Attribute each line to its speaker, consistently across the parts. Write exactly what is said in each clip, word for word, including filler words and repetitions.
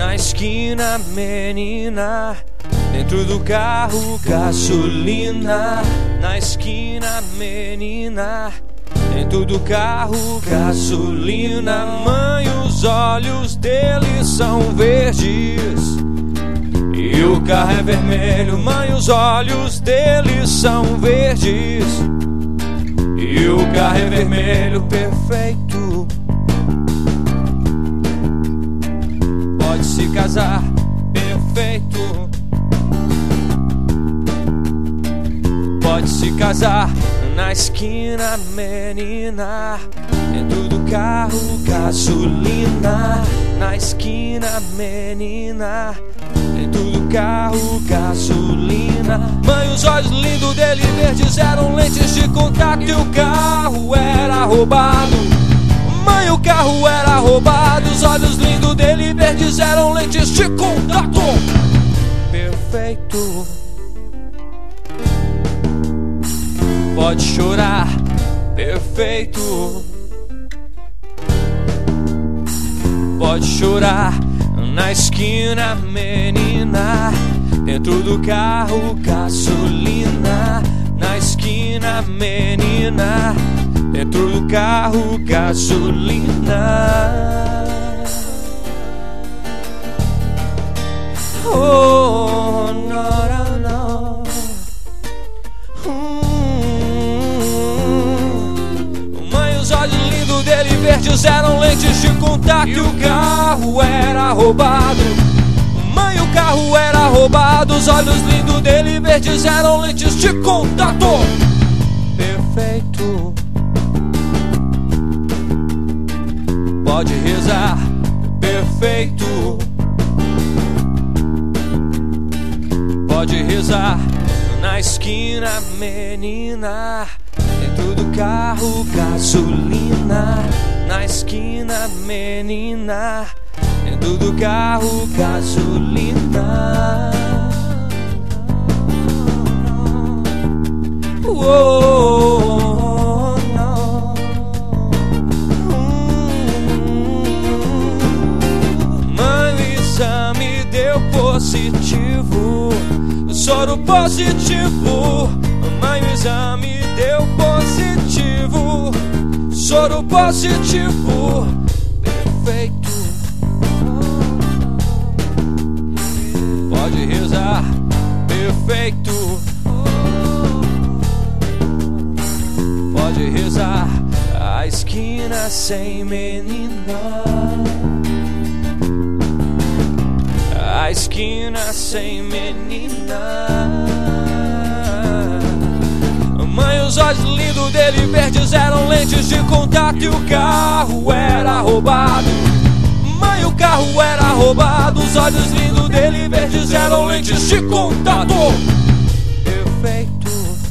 Speaker 1: na esquina, menina. Dentro do carro, gasolina. Na esquina, menina. Dentro do carro, gasolina. Mãe, os olhos dele são verdes e o carro é vermelho. Mãe, os olhos dele são verdes e o carro é vermelho. Perfeito. Pode se casar. Perfeito. Pode se casar. Na esquina, menina. Dentro do carro, gasolina. Na esquina, menina. Dentro do carro, gasolina. Mãe, os olhos lindos dele verdes eram lentes de contato e o carro era roubado. Mãe, o carro era roubado. Os olhos lindos dele verdes eram lentes de contato. Perfeito. Pode chorar. Perfeito. Pode chorar. Na esquina, menina. Dentro do carro, gasolina. Na esquina, menina. Dentro do carro, gasolina. Oh, no, no, no. Hum. Mãe, os olhos lindos dele verdes eram lentes de contato e o carro era roubado. Mãe, o carro era roubado. Os olhos lindos dele verdes eram lentes de contato. Perfeito. Pode rezar. Perfeito. Pode rezar. Na esquina, menina. Dentro do carro, gasolina. Na esquina, menina. Dentro do carro, gasolina. Oh, não. Mãe, o exame deu positivo. Soro positivo. Mãe, o exame deu positivo. Soro positivo. Perfeito. Pode rezar. Perfeito. Pode rezar. A esquina sem menina. A esquina sem menina. Mãe, os olhos lindos dele verdes eram lentes de contato e o carro era roubado. Mãe, o carro era roubado. Os olhos lindos dele verdes eram lentes de contato. Perfeito.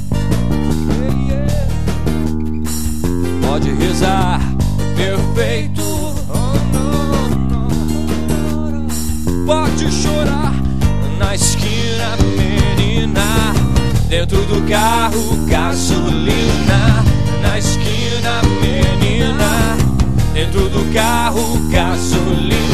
Speaker 1: Pode rezar. Perfeito. Pode chorar. Na esquina, menina. Dentro do carro, gasolina. Na esquina, menina. Dentro do carro, gasolina.